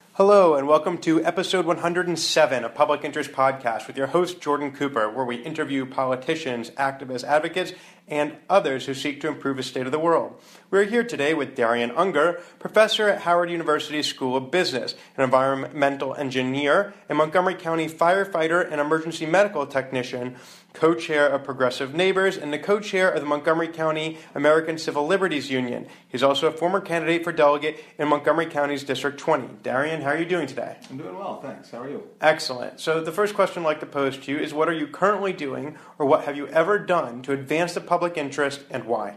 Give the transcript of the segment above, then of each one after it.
Hello, and welcome to episode 107 of Public Interest Podcast with your host, Jordan Cooper, where we interview politicians, activists, advocates, and others who seek to improve the state of the world. We're here today with Darian Unger, professor at Howard University School of Business, an environmental engineer, a Montgomery County firefighter and emergency medical technician, co-chair of Progressive Neighbors, and the co-chair of the Montgomery County American Civil Liberties Union. He's also a former candidate for delegate in Montgomery County's District 20. Darian, how are you doing today? I'm doing well, thanks. How are you? Excellent. So the first question I'd like to pose to you is, what are you currently doing, or what have you ever done to advance the public interest, and why?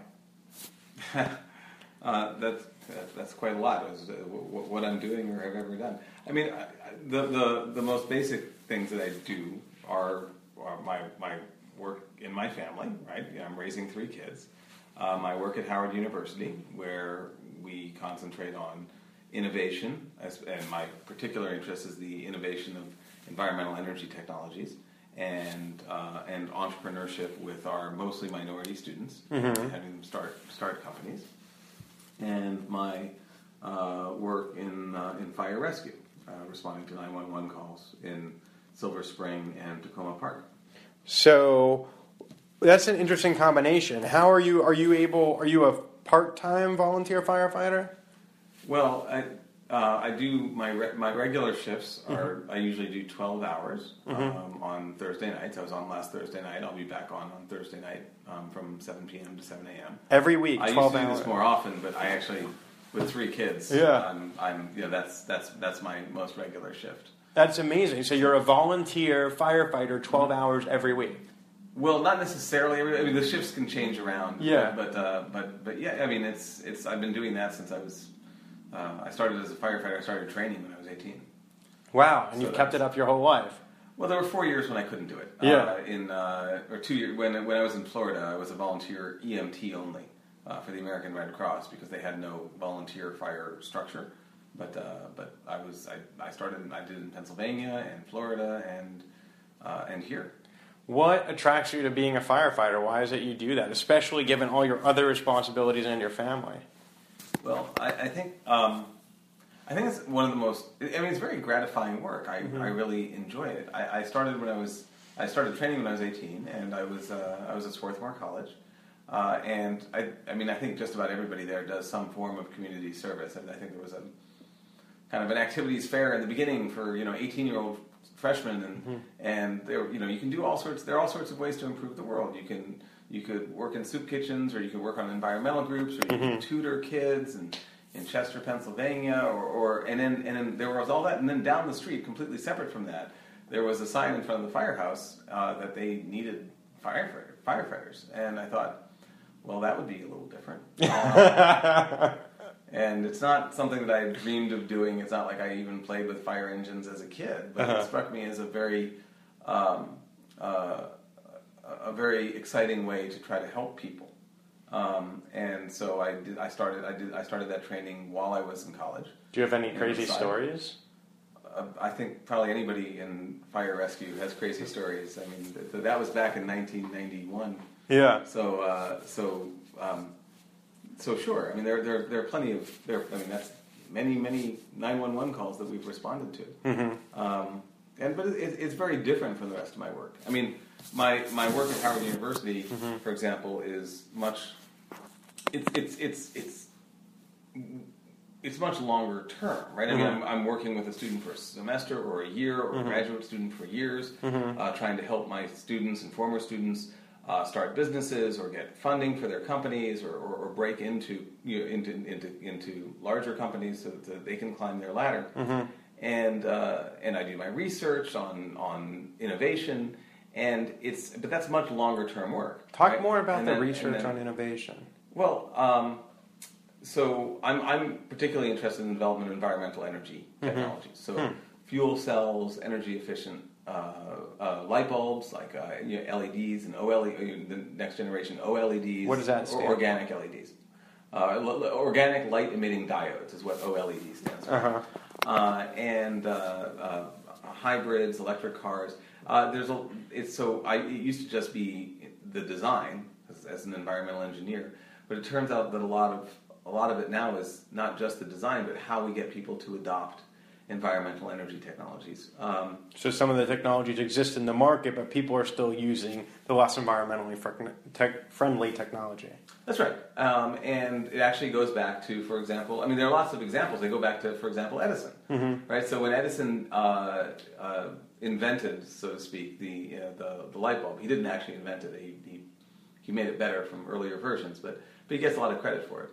That's quite a lot. What I'm doing or have ever done. I mean, the most basic things that I do are my work in my family, right? I'm raising 3 kids. My work at Howard University, where we concentrate on innovation, and my particular interest is the innovation of environmental energy technologies and entrepreneurship with our mostly minority students, having them start companies, and my work in fire rescue, responding to 911 calls in Silver Spring and Tacoma Park. So that's an interesting combination. How are you? Are you a part-time volunteer firefighter? Well, I do my regular shifts are I usually do 12 hours on Thursday nights. I was on last Thursday night. I'll be back on Thursday night from 7 p.m. to 7 a.m. Every week. I 12 used to do hours. this more often, but I actually, with 3 kids, that's my most regular shift. That's amazing. So you're a volunteer firefighter 12 hours every week. Well, not necessarily. I mean, the shifts can change around. Yeah. But yeah. I mean, it's. I've been doing that since I was. I started as a firefighter. I started training when I was 18. Wow, and you've kept it up your whole life. Well, there were 4 years when I couldn't do it. Yeah. Or 2 years when I was in Florida, I was a volunteer EMT only for the American Red Cross because they had no volunteer fire structure. But I started. I did in Pennsylvania and Florida and here. What attracts you to being a firefighter? Why is it you do that, especially given all your other responsibilities and your family? Well, I think it's one of the most. I mean, it's very gratifying work. I really enjoy it. I started training when I was 18, and I was at Swarthmore College, and I think just about everybody there does some form of community service. I think there was a kind of an activities fair in the beginning for 18-year-old freshmen, and there you can do all sorts. There are all sorts of ways to improve the world. You could work in soup kitchens, or you could work on environmental groups, or you could tutor kids in Chester, Pennsylvania, and then there was all that, and then down the street, completely separate from that, there was a sign in front of the firehouse that they needed firefighters, and I thought, well, that would be a little different. And it's not something that I dreamed of doing. It's not like I even played with fire engines as a kid, but it struck me as a very exciting way to try to help people. And so I started that training while I was in college. Do you have any crazy stories? I think probably anybody in fire rescue has crazy stories. I mean, that was back in 1991. Yeah. So sure. I mean, there are plenty of that's many 911 calls that we've responded to. But it's very different from the rest of my work. I mean, my work at Howard University, for example, is much. It's much longer term, right? I mean, I'm working with a student for a semester or a year, or a graduate student for years, trying to help my students and former students start businesses or get funding for their companies, or break into larger companies so that they can climb their ladder. And I do my research on innovation, but that's much longer term work. Talk more about the research on innovation. Well, so I'm particularly interested in the development of environmental energy technologies. So fuel cells, energy efficient light bulbs like LEDs and OLED, the next generation OLEDs. What does that stand for? Organic LEDs. Organic light emitting diodes is what OLED stands for. And hybrids, electric cars. It used to just be the design as an environmental engineer, but it turns out that a lot of it now is not just the design, but how we get people to adopt environmental energy technologies. So some of the technologies exist in the market, but people are still using the less environmentally friendly technology. That's right. And it actually goes back to, for example, I mean, there are lots of examples. They go back to, for example, Edison. Right? So when Edison invented, so to speak, the light bulb, he didn't actually invent it. He made it better from earlier versions, but he gets a lot of credit for it.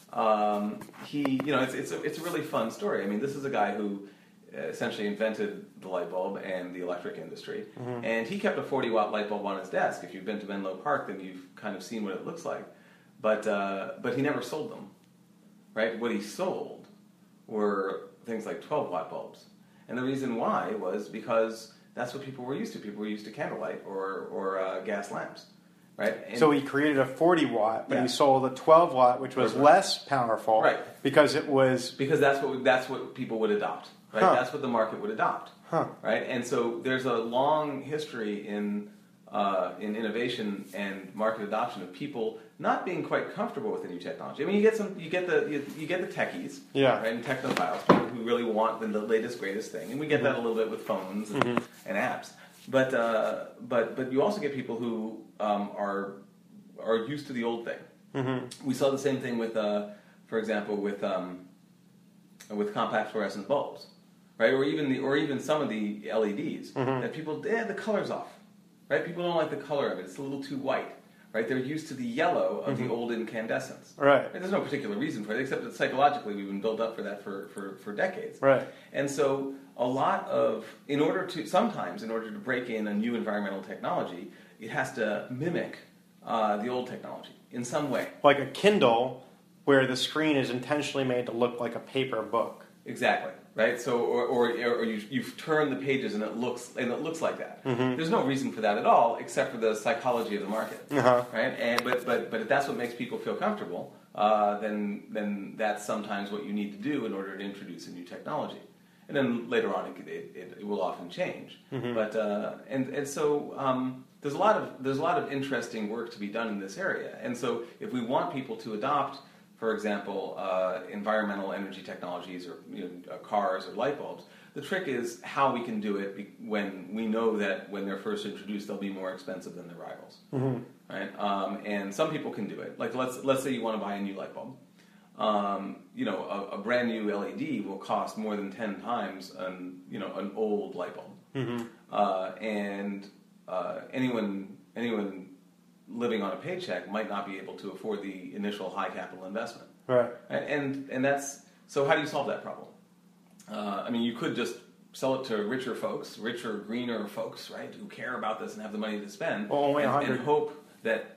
It's a really fun story. I mean, this is a guy who essentially invented the light bulb and the electric industry, and he kept a 40-watt light bulb on his desk. If you've been to Menlo Park, then you've kind of seen what it looks like. But he never sold them, right? What he sold were things like 12-watt bulbs, and the reason why was because that's what people were used to. People were used to candlelight or gas lamps. Right? So he created a 40-watt, but he sold a 12-watt, which was less powerful, right? Because that's what people would adopt, right? That's what the market would adopt, right? And so there's a long history in innovation and market adoption of people not being quite comfortable with the new technology. I mean, you get the techies, right, and technophiles, people who really want the latest, greatest thing, and we get that a little bit with phones and apps. But you also get people who are used to the old thing. We saw the same thing with, for example, with compact fluorescent bulbs, right? Or even some of the LEDs that people, the color's off, right? People don't like the color of it; it's a little too white, right? They're used to the yellow of the old incandescents, right? And there's no particular reason for it, except that psychologically we've been built up for that for decades, right? And so in order to break in a new environmental technology, it has to mimic the old technology in some way. Like a Kindle, where the screen is intentionally made to look like a paper book. Exactly, right? So, or you've turned the pages and it looks like that. There's no reason for that at all, except for the psychology of the market, right? But if that's what makes people feel comfortable, then that's sometimes what you need to do in order to introduce a new technology. And then later on, it will often change. But so there's a lot of interesting work to be done in this area. And so if we want people to adopt, for example, environmental energy technologies or cars or light bulbs, the trick is how we can do it when we know that when they're first introduced, they'll be more expensive than their rivals, right? And some people can do it. Like let's say you want to buy a new light bulb. A brand new LED will cost more than 10 times an old light bulb, and anyone living on a paycheck might not be able to afford the initial high capital investment, right? And that's so. How do you solve that problem? I mean, you could just sell it to richer, greener folks, right, who care about this and have the money to spend, well, only 100, and hope that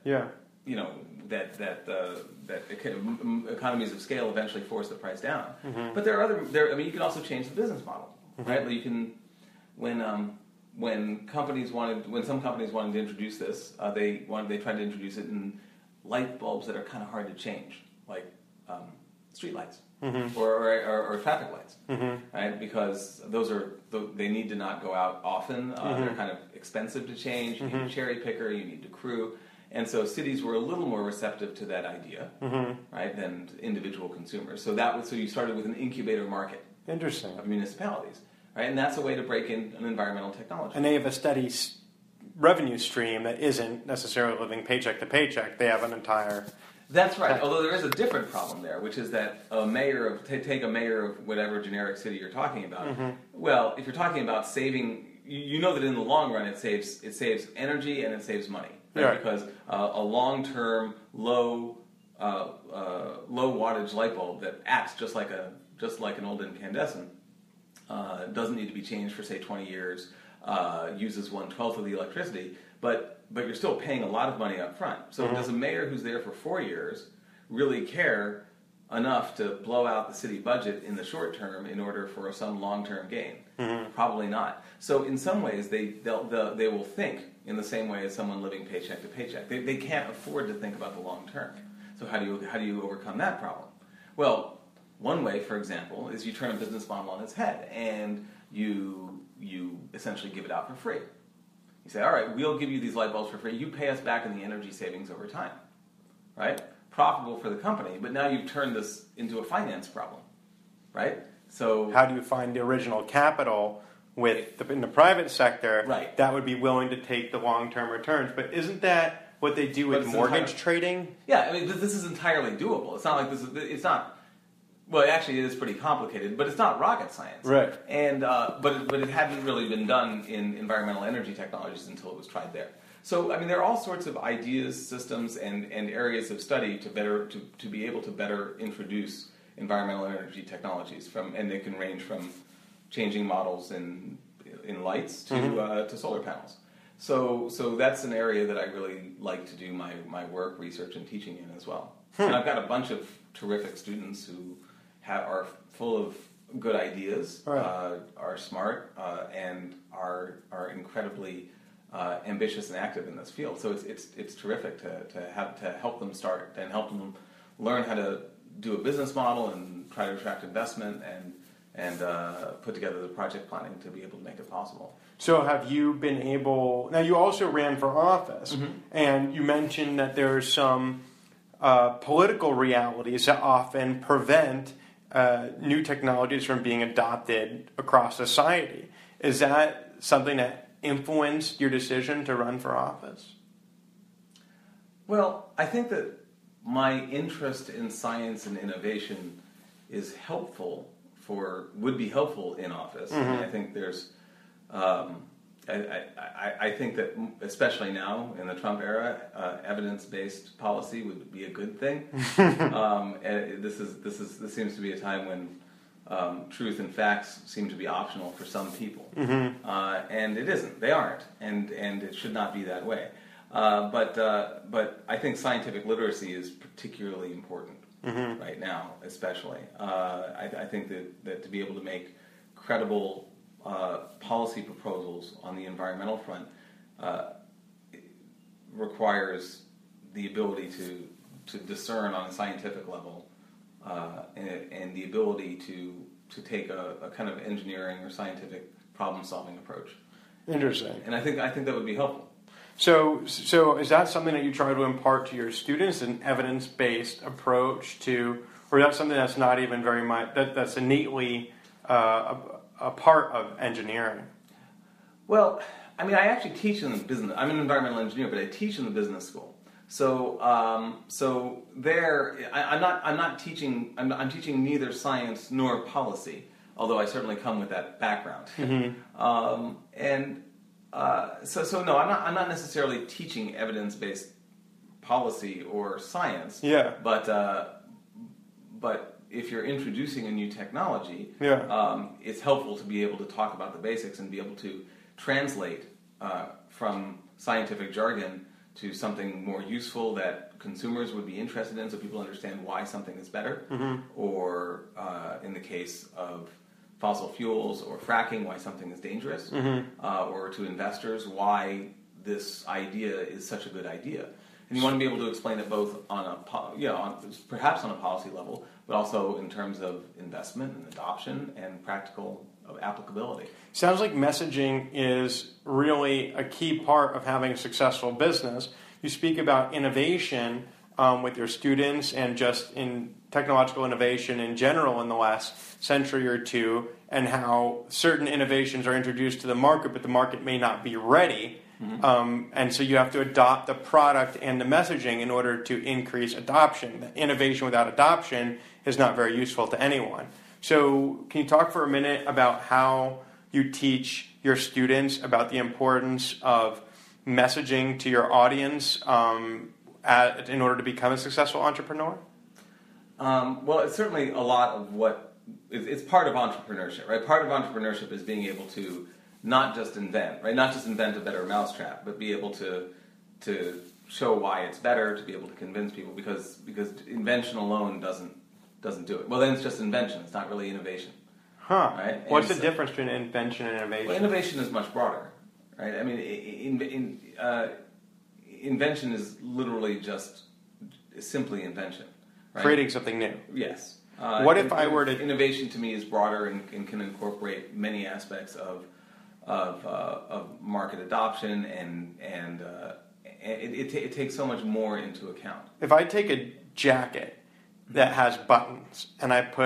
economies of scale eventually force the price down. But there are you can also change the business model, right? You can, when some companies wanted to introduce this, they tried to introduce it in light bulbs that are kind of hard to change, like street lights or traffic lights, right? Because they need to not go out often. They're kind of expensive to change. You need a cherry picker. You need a crew. And so cities were a little more receptive to that idea, right, than individual consumers. So you started with an incubator market. Interesting. Of municipalities, right? And that's a way to break in an environmental technology. And they have a steady revenue stream that isn't necessarily living paycheck to paycheck. They have an entire... That's right. Although there is a different problem there, which is that take a mayor of whatever generic city you're talking about. Well, if you're talking about saving, you know that in the long run it saves energy and it saves money. Right? Because a long-term, low wattage light bulb that acts just like an old incandescent doesn't need to be changed for say 20 years, uses 1/12 of the electricity, but you're still paying a lot of money up front. So does a mayor who's there for 4 years really care enough to blow out the city budget in the short term in order for some long-term gain? Probably not. So in some ways they will think in the same way as someone living paycheck to paycheck. They can't afford to think about the long term. So how do you overcome that problem? Well, one way, for example, is you turn a business model on its head and you essentially give it out for free. You say, all right, we'll give you these light bulbs for free. You pay us back in the energy savings over time, right? Profitable for the company, but now you've turned this into a finance problem, right? So how do you find the original capital in the private sector Right. that would be willing to take the long-term returns? But isn't that what they do with mortgage trading? Yeah, I mean, this is entirely doable. It's not like it's not. Well, actually, it is pretty complicated, but it's not rocket science. Right. And but it hadn't really been done in environmental energy technologies until it was tried there. So I mean, there are all sorts of ideas, systems, and areas of study to be able to better introduce environmental energy technologies and they can range from changing models in lights to solar panels. So that's an area that I really like to do my work, research, and teaching in as well. And I've got a bunch of terrific students who are full of good ideas, right. Are smart, and are incredibly ambitious and active in this field. So it's terrific to help them start and help them learn how to do a business model and try to attract investment and put together the project planning to be able to make it possible. So have you been able... Now, you also ran for office, and you mentioned that there's some political realities that often prevent new technologies from being adopted across society. Is that something that influenced your decision to run for office? Well, I think that my interest in science and innovation would be helpful in office. And I think there's, I think that especially now in the Trump era, evidence-based policy would be a good thing. This seems to be a time when truth and facts seem to be optional for some people, and it isn't. They aren't, and it should not be that way. But I think scientific literacy is particularly important right now, especially. I think that to be able to make credible policy proposals on the environmental front requires the ability to discern on a scientific level and the ability to take a kind of engineering or scientific problem-solving approach. Interesting. And I think that would be helpful. So is that something that you try to impart to your students, an evidence-based approach to, or is that something that's not even very much, that's innately a part of engineering? Well, I mean, I actually teach in the business. I'm an environmental engineer, but I teach in the business school. So there, I'm not teaching. I'm teaching neither science nor policy, although I certainly come with that background. So no, I'm not necessarily teaching evidence-based policy or science. Yeah. But if you're introducing a new technology, it's helpful to be able to talk about the basics and be able to translate from scientific jargon to something more useful that consumers would be interested in, so people understand why something is better, or in the case of fossil fuels or fracking, why something is dangerous, or to investors why this idea is such a good idea. And you want to be able to explain it both on perhaps on a policy level, but also in terms of investment and adoption and practical applicability. Sounds like messaging is really a key part of having a successful business. You speak about innovation with your students and just in technological innovation in general in the last century or two, and how certain innovations are introduced to the market, but the market may not be ready. And so you have to adopt the product and the messaging in order to increase adoption. The innovation without adoption is not very useful to anyone. So can you talk for a minute about how you teach your students about the importance of messaging to your audience in order to become a successful entrepreneur? Well, it's certainly a lot of what it's part of entrepreneurship, right? Part of entrepreneurship is being able to not just invent, right? Not just invent a better mousetrap, but be able to show why it's better, to be able to convince people, because invention alone doesn't do it. Well, then it's just invention. It's not really innovation. Right? What's the difference between invention and innovation? Well, innovation is much broader, right? I mean, invention is literally just simply invention. Right? Creating something new. Yes. What if I were to... Innovation to me is broader and can incorporate many aspects of market adoption, and it takes so much more into account. If I take a jacket that has buttons and I put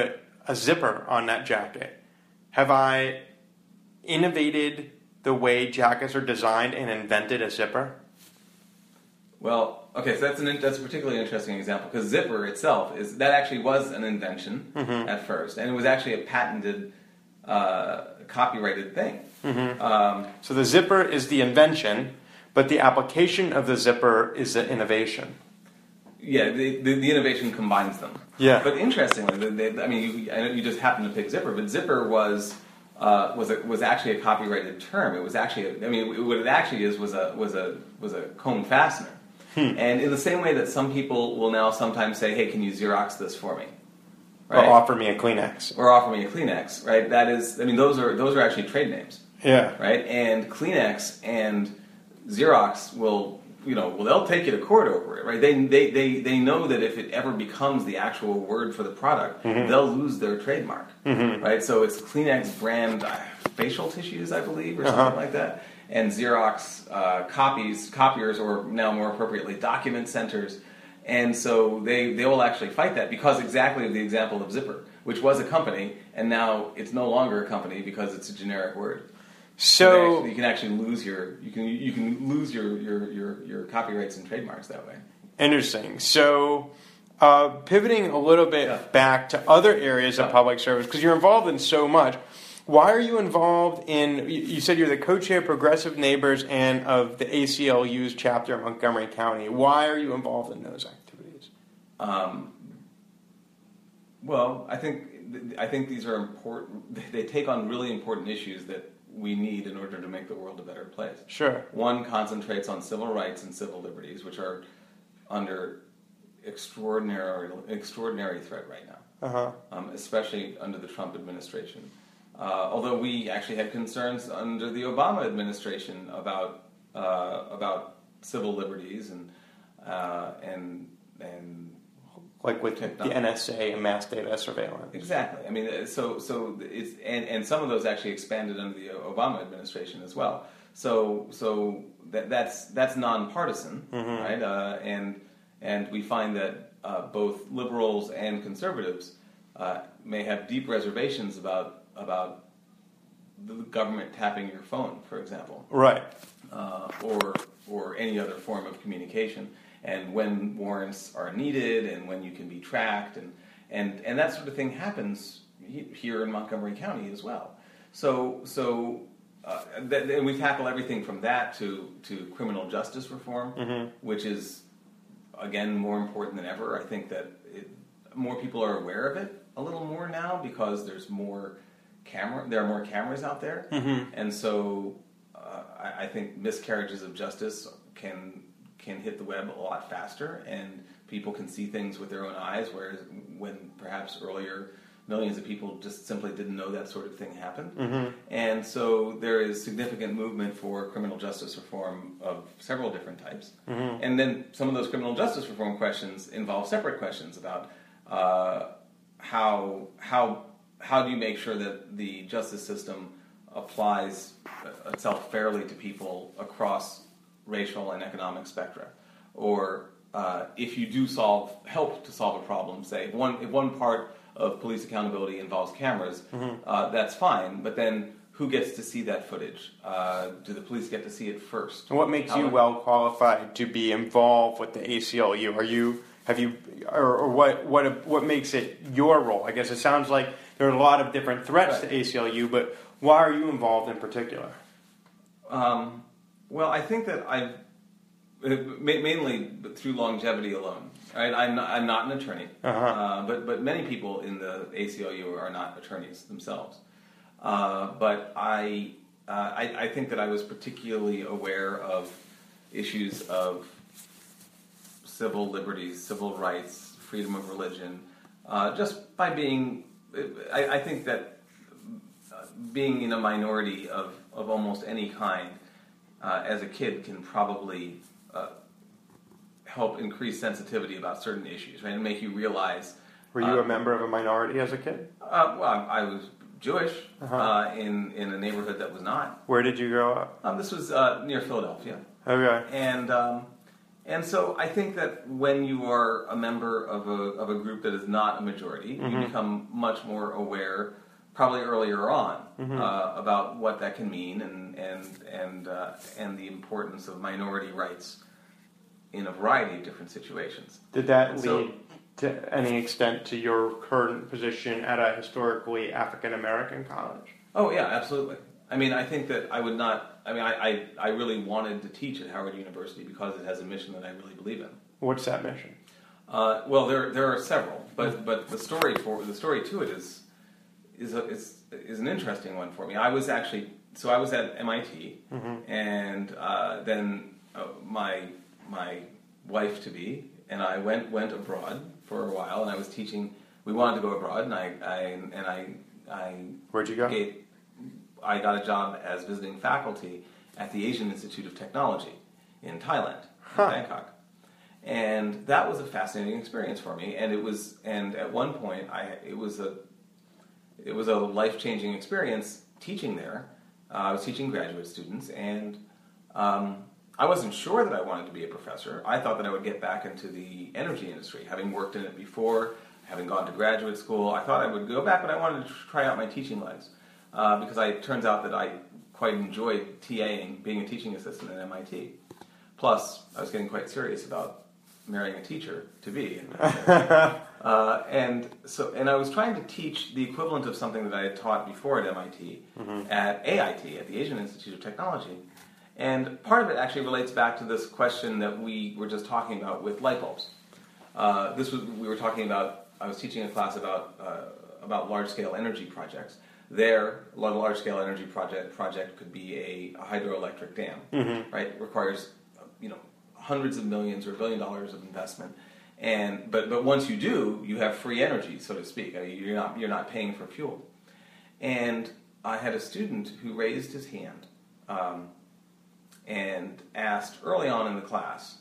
a zipper on that jacket, have I innovated the way jackets are designed and invented a zipper? Well, okay, so that's a particularly interesting example because zipper itself that actually was an invention at first, and it was actually a patented, copyrighted thing. So the zipper is the invention, but the application of the zipper is the innovation. Yeah, the innovation combines them. Yeah. But interestingly, I know you just happened to pick zipper, but zipper was actually a copyrighted term. It was actually, what it actually is was a cone fastener. And in the same way that some people will now sometimes say, "Hey, can you Xerox this for me?" Right? Or offer me a Kleenex. Or offer me a Kleenex, right? That is, those are actually trade names. Yeah. Right? And Kleenex and Xerox they'll take you to court over it, right? They know that if it ever becomes the actual word for the product, they'll lose their trademark, right? So it's Kleenex brand facial tissues, I believe, or something like that, and Xerox copiers, or now more appropriately, document centers, and so they will actually fight that because exactly of the example of Zipper, which was a company, and now it's no longer a company because it's a generic word. So you can actually lose your copyrights and trademarks that way. Interesting. So pivoting a little bit back to other areas of public service, because you're involved in so much. Why are you involved in? You said you're the co-chair of Progressive Neighbors and of the ACLU's chapter in Montgomery County. Why are you involved in those activities? Well, I think these are important. They take on really important issues that we need in order to make the world a better place. Sure. One concentrates on civil rights and civil liberties, which are under extraordinary threat right now, especially under the Trump administration. Although we actually had concerns under the Obama administration about civil liberties and like with the NSA and mass data surveillance. Exactly. So it's and some of those actually expanded under the Obama administration as well. So that's nonpartisan, right? And we find that both liberals and conservatives may have deep reservations about the government tapping your phone, for example, right? Or any other form of communication. And when warrants are needed, and when you can be tracked, and that sort of thing happens here in Montgomery County as well. So and we tackle everything from that to criminal justice reform, which is again more important than ever. I think that more people are aware of it a little more now because there are more cameras out there, and so I think miscarriages of justice can hit the web a lot faster, and people can see things with their own eyes, whereas when perhaps earlier millions of people just simply didn't know that sort of thing happened. And so there is significant movement for criminal justice reform of several different types. And then some of those criminal justice reform questions involve separate questions about how do you make sure that the justice system applies itself fairly to people across racial and economic spectra, or if you do help to solve a problem, say if one part of police accountability involves cameras, that's fine, but then who gets to see that footage? Do the police get to see it first? And what makes you well qualified to be involved with the ACLU? What makes it your role? I guess it sounds like there are a lot of different threats to ACLU, but why are you involved in particular? Well, I think that I've mainly through longevity alone. Right? I'm not an attorney, but many people in the ACLU are not attorneys themselves. But I think that I was particularly aware of issues of civil liberties, civil rights, freedom of religion, just by being. I think that being in a minority of almost any kind as a kid can probably help increase sensitivity about certain issues, right, and make you realize. Were you a member of a minority as a kid? Well, I was Jewish in a neighborhood that was not. Where did you grow up? This was near Philadelphia. Okay. And so I think that when you are a member of a group that is not a majority, you become much more aware, probably earlier on, about what that can mean and the importance of minority rights in a variety of different situations. Did that lead to any extent to your current position at a historically African American college? Oh yeah, absolutely. I mean, I think that I would not. I mean, I really wanted to teach at Howard University because it has a mission that I really believe in. What's that mission? Well, there are several, but the story to it is an interesting one for me. I was at MIT, and then my wife to be and I went abroad for a while, and I was teaching. We wanted to go abroad, and I Where'd you go? I got a job as visiting faculty at the Asian Institute of Technology in Thailand, in Bangkok. And that was a fascinating experience for me. And at one point, it was a life-changing experience teaching there. I was teaching graduate students, and I wasn't sure that I wanted to be a professor. I thought that I would get back into the energy industry, having worked in it before, having gone to graduate school. I thought I would go back, but I wanted to try out my teaching legs. Because it turns out that I quite enjoyed TAing, being a teaching assistant at MIT. Plus, I was getting quite serious about marrying a teacher to be. And I was trying to teach the equivalent of something that I had taught before at MIT, at AIT, at the Asian Institute of Technology. And part of it actually relates back to this question that we were just talking about with light bulbs. I was teaching a class about large-scale energy projects. There, a large-scale energy project could be a hydroelectric dam, right? It requires, hundreds of millions or $1 billion of investment, but once you do, you have free energy, so to speak. I mean, you're not paying for fuel. And I had a student who raised his hand and asked early on in the class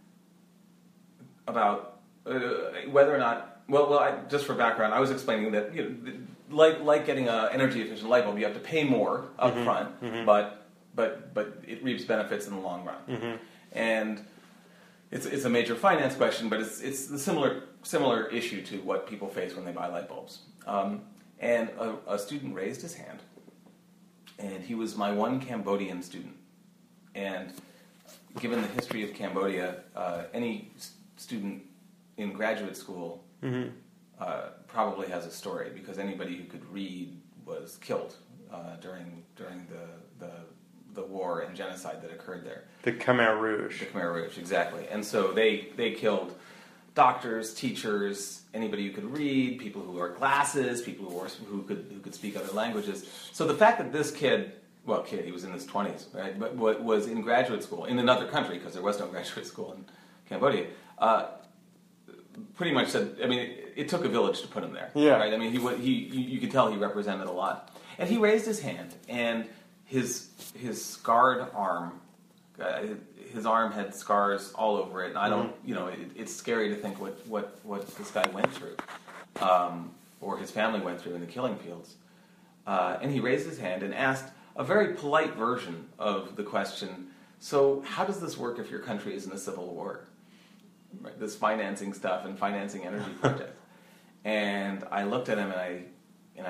about whether or not. Just for background, I was explaining that like getting an energy efficient light bulb, you have to pay more up front, but it reaps benefits in the long run. And it's a major finance question, but it's a similar issue to what people face when they buy light bulbs. And a student raised his hand, and he was my one Cambodian student. And given the history of Cambodia, any student in graduate school probably has a story, because anybody who could read was killed during the war and genocide that occurred there. The Khmer Rouge. The Khmer Rouge, exactly. And so they killed doctors, teachers, anybody who could read, people who wore glasses, people who could speak other languages. So the fact that this kid, he was in his 20s, right, but was in graduate school in another country, because there was no graduate school in Cambodia, pretty much said, I mean, it took a village to put him there. Yeah. Right? I mean, you could tell he represented a lot. And he raised his hand, and his scarred arm, his arm had scars all over it. And I don't, it's scary to think what this guy went through, or his family went through in the killing fields. And he raised his hand and asked a very polite version of the question, so how does this work if your country is in a civil war? Right, this financing stuff and financing energy projects. And I looked at him, and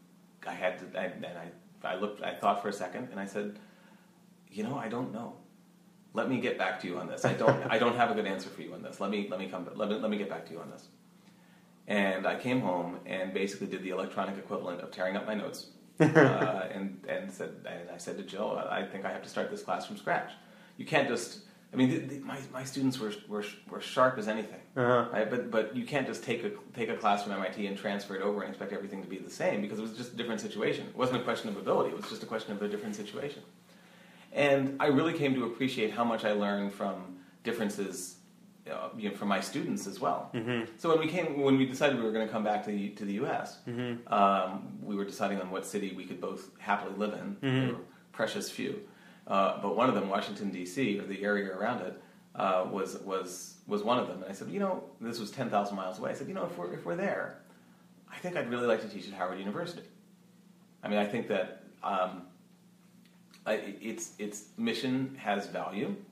I thought for a second, and I said, I don't know. Let me get back to you on this. I don't have a good answer for you on this. Let me get back to you on this. And I came home and basically did the electronic equivalent of tearing up my notes, and I said to Jill, I think I have to start this class from scratch. You can't just. I mean, my students were sharp as anything, right? But you can't just take a class from MIT and transfer it over and expect everything to be the same, because it was just a different situation. It wasn't a question of ability; it was just a question of a different situation. And I really came to appreciate how much I learned from differences, from my students as well. So when we decided we were going to come back to the U.S., we were deciding on what city we could both happily live in. There were precious few. But one of them, Washington, D.C., or the area around it, was one of them. And I said, this was 10,000 miles away. I said, if we're there, I think I'd really like to teach at Howard University. I mean, I think that its mission has value,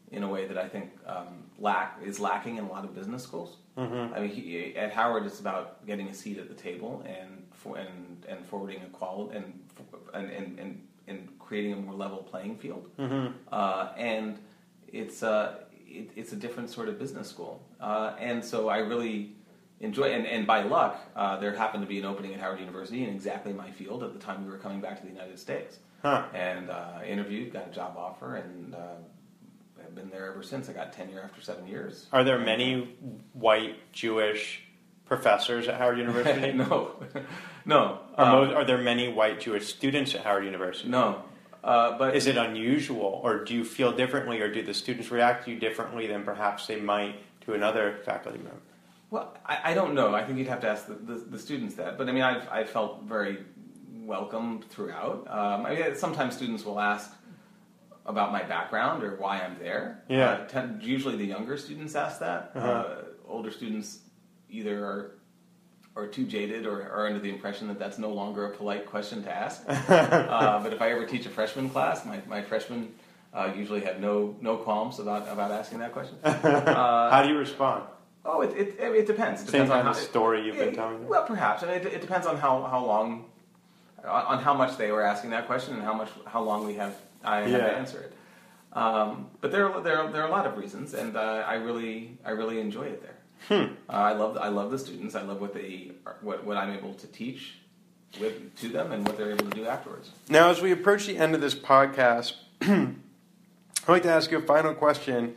in a way that I think is lacking in a lot of business schools. Mm-hmm. I mean, at Howard, it's about getting a seat at the table and forwarding equality and creating a more level playing field. Mm-hmm. And it's a different sort of business school. And so I really enjoy, and by luck, there happened to be an opening at Howard University in exactly my field at the time we were coming back to the United States. Huh. And interviewed, got a job offer, and I've been there ever since. I got tenure after 7 years. Are there many white Jewish professors at Howard University? No. No. Are there many white Jewish students at Howard University? No. But is it unusual, or do you feel differently, or do the students react to you differently than perhaps they might to another faculty member? Well, I don't know. I think you'd have to ask the students that. But I mean, I've felt very welcomed throughout. I mean, sometimes students will ask about my background or why I'm there. Yeah. Usually the younger students ask that. Older students either are too jaded or are under the impression that that's no longer a polite question to ask. But if I ever teach a freshman class, my freshmen usually have no qualms about asking that question. How do you respond? Oh, it depends. It Same depends kind on of story you've been telling me? Well, perhaps. I mean, it depends on how long, on how much they were asking that question and how long I have to answer it. But there are a lot of reasons, and I really enjoy it there. I love the students. I love what I'm able to teach to them and what they're able to do afterwards. Now, as we approach the end of this podcast, I'd like to ask you a final question.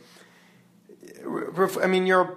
I mean, you're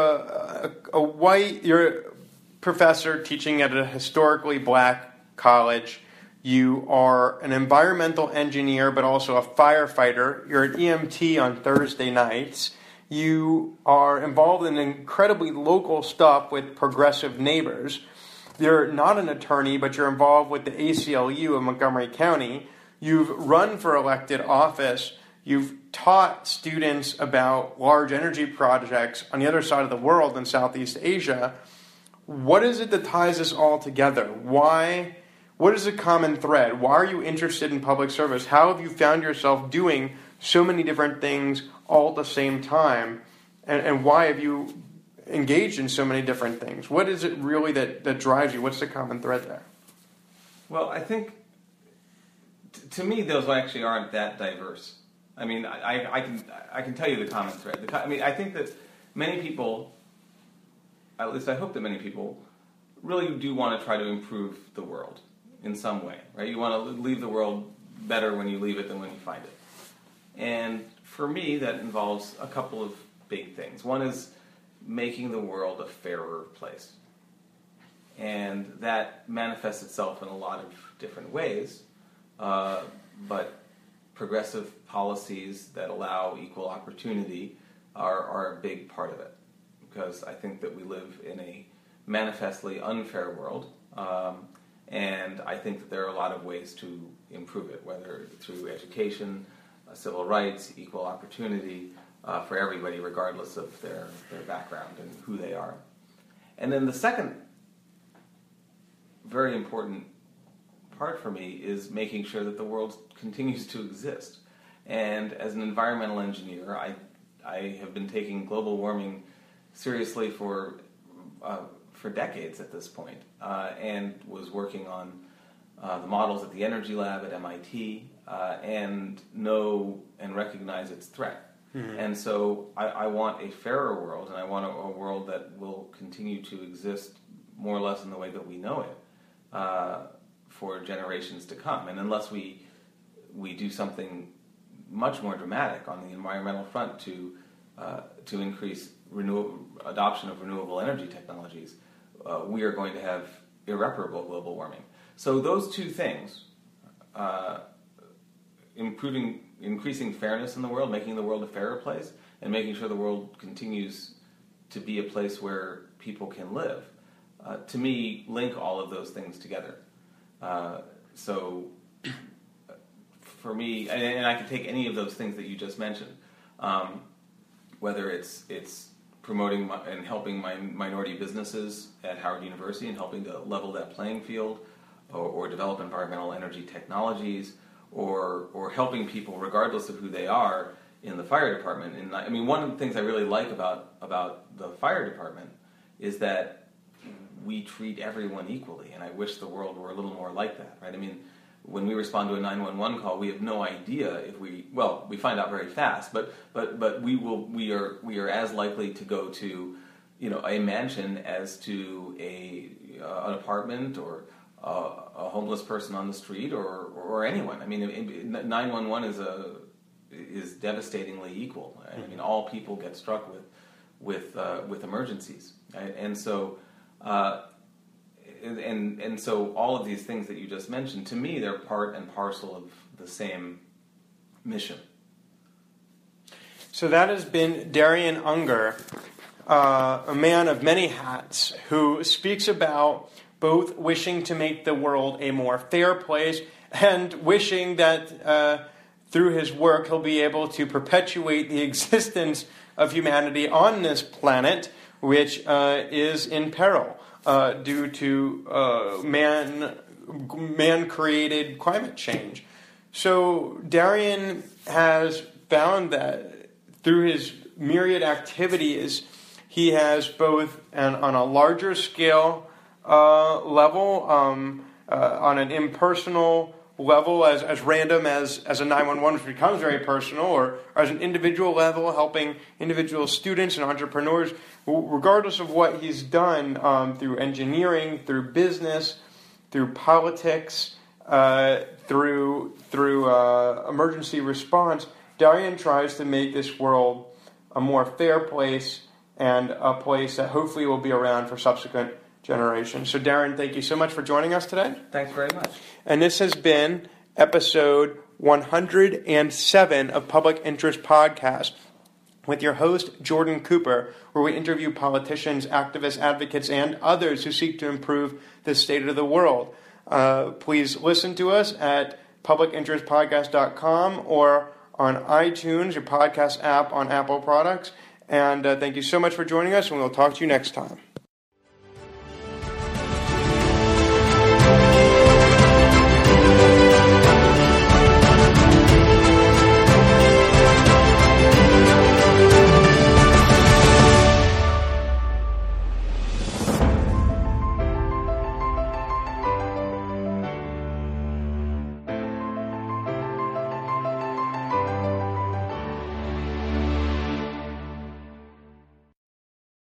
a professor teaching at a historically black college. You are an environmental engineer, but also a firefighter. You're an EMT on Thursday nights. You are involved in incredibly local stuff with progressive neighbors. You're not an attorney, but you're involved with the ACLU of Montgomery County. You've run for elected office. You've taught students about large energy projects on the other side of the world in Southeast Asia. What is it that ties us all together? What is the common thread? Why are you interested in public service? How have you found yourself doing so many different things all at the same time? And why have you engaged in so many different things? What is it really that drives you? What's the common thread there? Well, I think, to me, those actually aren't that diverse. I mean, I can tell you the common thread. I think that many people, at least I hope that many people, really do want to try to improve the world in some way, right? You want to leave the world better when you leave it than when you find it. And for me, that involves a couple of big things. One is making the world a fairer place. And that manifests itself in a lot of different ways, but progressive policies that allow equal opportunity are a big part of it, because I think that we live in a manifestly unfair world, and I think that there are a lot of ways to improve it, whether through education, civil rights, equal opportunity for everybody, regardless of their background and who they are. And then the second very important part for me is making sure that the world continues to exist. And as an environmental engineer, I have been taking global warming seriously for decades at this point, and was working on the models at the Energy Lab at MIT, and know and recognize its threat. Mm-hmm. And so I want a fairer world, and I want a world that will continue to exist more or less in the way that we know it for generations to come. And unless we do something much more dramatic on the environmental front to increase adoption of renewable energy technologies, we are going to have irreparable global warming. So those two things, increasing fairness in the world, making the world a fairer place, and making sure the world continues to be a place where people can live, to me, link all of those things together. So for me, and I could take any of those things that you just mentioned, whether it's promoting and helping minority businesses at Howard University and helping to level that playing field, or develop environmental energy technologies, or helping people, regardless of who they are, in the fire department. And I mean, one of the things I really like about the fire department is that we treat everyone equally, and I wish the world were a little more like that, right? I mean, when we respond to a 911 call, we have no idea if we find out very fast, but we are as likely to go to, a mansion as to an apartment or a homeless person on the street or anyone. I mean, 911 is devastatingly equal. Right? I mean, all people get struck with emergencies, right? And so. And so all of these things that you just mentioned, to me, they're part and parcel of the same mission. So that has been Darian Unger, a man of many hats, who speaks about both wishing to make the world a more fair place and wishing that through his work he'll be able to perpetuate the existence of humanity on this planet, which is in peril due to man-created climate change. So Darian has found that through his myriad activities, he has both on a larger scale level, on an impersonal level, as random as a 911, which becomes very personal, or as an individual level, helping individual students and entrepreneurs, regardless of what he's done through engineering, through business, through politics, through emergency response. Darian tries to make this world a more fair place and a place that hopefully will be around for subsequent generations. So Darren, thank you so much for joining us today. Thanks very much. And this has been episode 107 of Public Interest Podcast with your host, Jordan Cooper, where we interview politicians, activists, advocates, and others who seek to improve the state of the world. Please listen to us at publicinterestpodcast.com or on iTunes, your podcast app on Apple products. And thank you so much for joining us, and we'll talk to you next time.